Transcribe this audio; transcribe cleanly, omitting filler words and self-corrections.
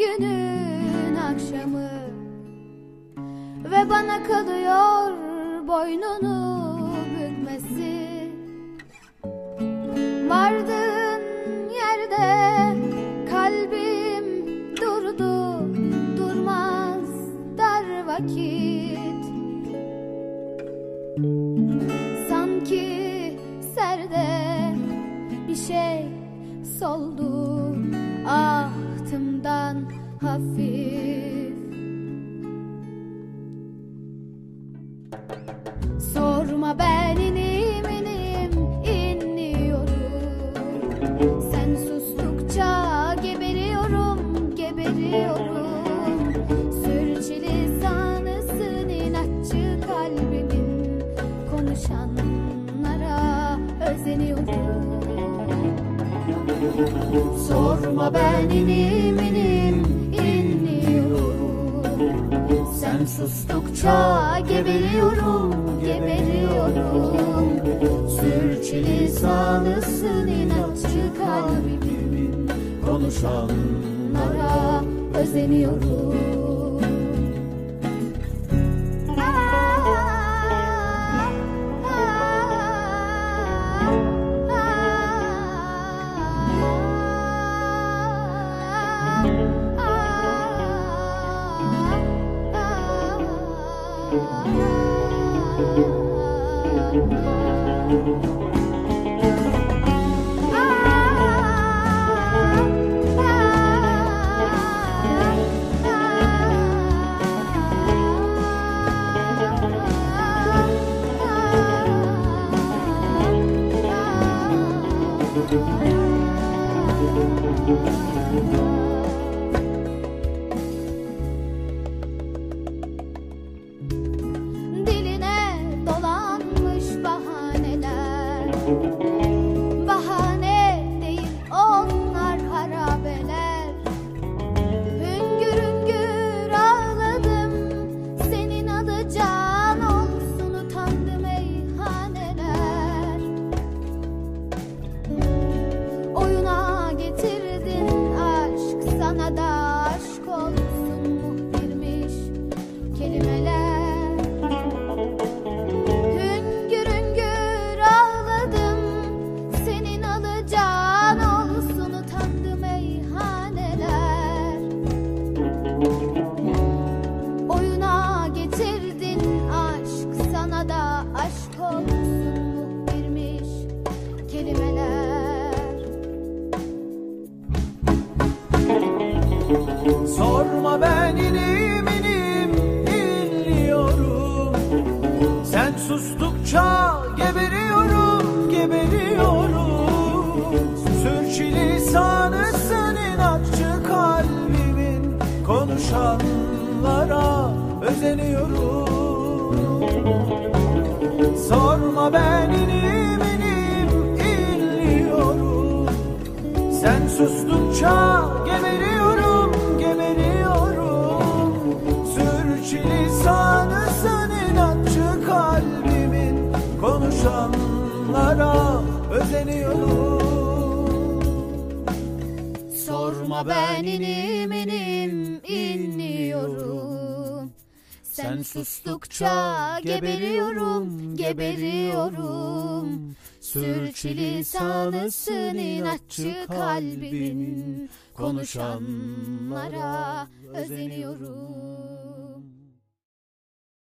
günün akşamı ve bana kalıyor boynunu bükmesi. Vardığın yerde kalbim durdu, durmaz dar vakit. Sanki serde bir şey soldu ahtımdan hafif. Sorma ben inim inliyorum. Sen sustukça geberiyorum, geberiyorum. Sürçülisanısın inatçı kalbimin, konuşanlara özeniyorum. Sorma ben inim inliyorum. Sen sustukça geberiyorum, geberiyorum. Sürçülisanısın inatçı kalbimin, konuşanlara özeniyorum. Diline dolanmış bahaneler, bahane değil onlar harabeler. Hüngür hüngür ağladım, senin adı can olsun, utandı meyhaneler. Oyuna getirdin aşk, sana da aşk olsun muhbirmiş kelimeler. Hüngür hüngür ağladım, senin alacağın olsun, utandı meyhaneler. Oyuna getirdin aşk, sana da aşk olsun muhbirmiş kelimeler. Sorma ben inim inliyorum. Sen sustukça geberiyorum, geberiyorum. Sürçülisanısın inatçı kalbimin, konuşanlara özeniyorum. Sorma ben inim inliyorum. Sen sustukça geberiyorum, geberiyorum. Sürçülisanısın inatçı kalbimin, konuşanlara özeniyorum. Sorma ben inim inliyorum. Sen sustukça geberiyorum, geberiyorum. Sürçülisanısın inatçı kalbimin, konuşanlara özeniyorum.